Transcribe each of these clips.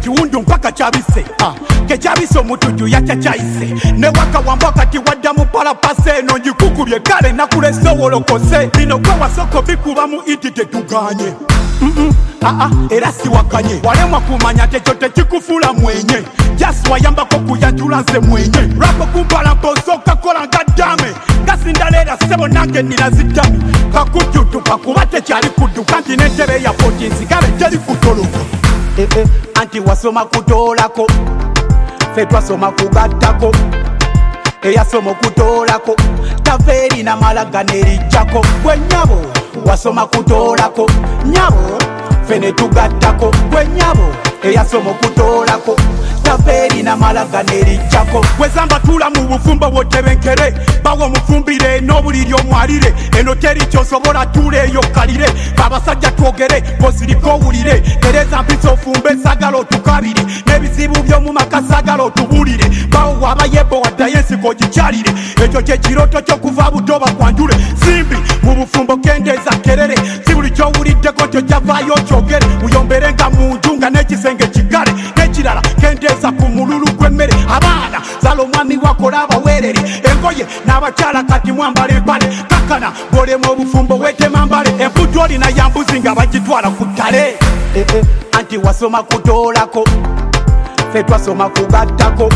kiwundu mpaka kyabise kekyabise omutuju yakyakyayise ne waka wamba kati wadda mu palapase eno ngikukubye kale nakulese wolokose bino gwe wasoko bikuba mu iti tetuganye era siwakanye walemwa kumanya tekyo tekikufula mwenye just wayambako kuyanjula nze mwenye rapo kumpala mposoka kola nga dame nga sindaleera sebo nange nina zitami kakujutu kakuba tekyali kudduka nti n'entebe ya 14 nsigabe teri kutoloka anti wasoma kutoolako fe twasoma kugattako eyasoma okutoolako taveeri namalaga nerijjako gwe nyabo wasoma kutoolako nyabo fene tugattako gwe nyabo eyasoma okutoolako taveeri namalaga nerijjako gwezamba tula mu bufumbo bwotebenkere bawo omufumbire n'obuliri omwalire eno teri kyosobola tula eyo kalire abasajja twogere bosiriko owulire tereza mpisa ofumbe sagala otukabire n'ebizibu by'omu maka sagala otubulire bawo wabayebo waddayo ensiko gikyalire ekyo kyekiroto ky'okuva buto bakwanjule simbi mu bufumbo kendeeza kerere si buli kyowuliddeko ntyo kyavaayo kyogere uyomberenga mu nju nga n'ekisenge kigale n'ekirala kendeeza ku mululu gw'emmere abaana zala omwami wakola abaweerere engoye n'abakyala kati mwambala empale kakana bw'olema obufumbo weetema mbale emputu olina yambuzi nga bagitwala ku ttale anti wasoma kutoolako fe twasoma kugattako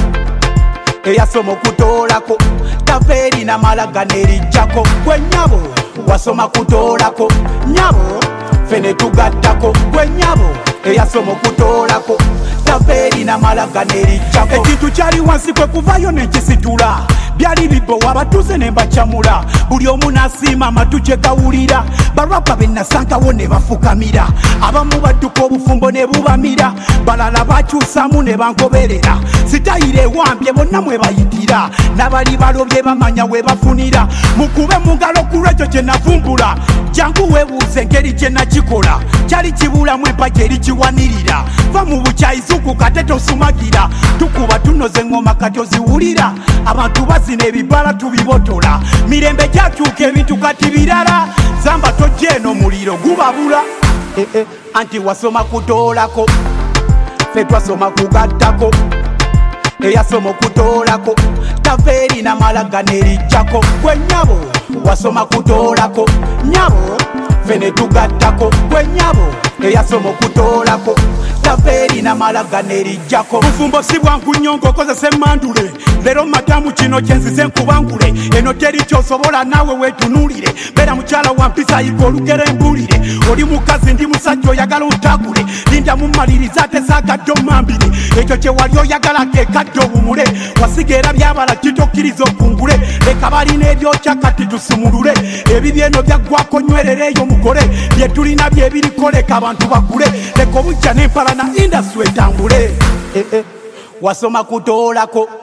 eyasoma okutoolako taveeri namalaga nerijjako gwe nyabo wasoma kutoolako nyabo fe ne tugattako gwe nyabo eyasoma okutoolako taveeri namalaga nerijjako ekintu kyali wansi kwe kuvayo nekisitula byali bibowa abatuuze ne mbakyamula buli omu n'asiima amatu gye gawulira balwapa be nasangawo ne bafukamira abamu badduka obufumbo ne bubamira balala bakyusaamu ne bangoberera sitayire ewambye bonna mwe bayitira n'abali balobye bamanya we bafunira mukube mu ngalo ku lwekyo kye navumbula jangu weebuuze engeri gye nakikola kyali kibulamu empagi eri kiwanirira va mu bukyayizuku kate tosumagira tukuba tunoze ngoma kati oziwulira abantu bazina ebibala tubibotola mirembe gyakyuka ebintu kati birala zamba tojja eno muliro gubabula anti wasoma kutoolako fe twasoma kugattako eyasoma okutoolako taveeri namalaga nerijjako gwe nyabo wasoma kutoolako nyabo fe ne tugattako gwe nyabo eyasoma okutoolako taveeri namalaga nerijjako bufumbo si bwangu nnyo ng'okozesa emmandule leero matamu kino kyenzize nkubangule eno teri kyosobola naawe weetunuulire beera mukyala wa mpisa yiga olugero embulire oli mukazi ndi musajja oyagala ontagule linda mumaliriza ate saagadde omambiri ekyo kye wali oyagala keekadde obumule wasiga era byabala kitokkiriza okungule leka balina ebyokya kati tusumulule ebibyo eno byaggwako nywerera eyo mugole bye tulina byebiriko leka abantu bagule leka obujja n'empala na indasitule etambule wasoma kutoolako